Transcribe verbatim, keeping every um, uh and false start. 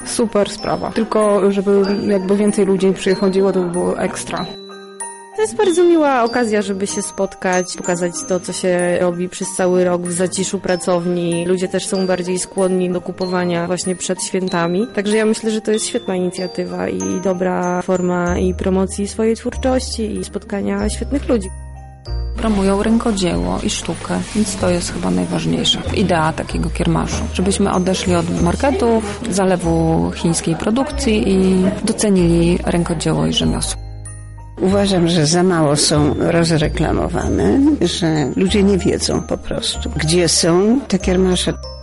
Super sprawa. Tylko żeby jakby więcej ludzi przychodziło, to by było ekstra. To jest bardzo miła okazja, żeby się spotkać, pokazać to, co się robi przez cały rok w zaciszu pracowni. Ludzie też są bardziej skłonni do kupowania właśnie przed świętami. Także ja myślę, że to jest świetna inicjatywa i dobra forma i promocji swojej twórczości i spotkania świetnych ludzi. Promują rękodzieło i sztukę, więc to jest chyba najważniejsza idea takiego kiermaszu. Żebyśmy odeszli od marketów, zalewu chińskiej produkcji i docenili rękodzieło i rzemiosło. Uważam, że za mało są rozreklamowane, że ludzie nie wiedzą po prostu, gdzie są te kiermasze.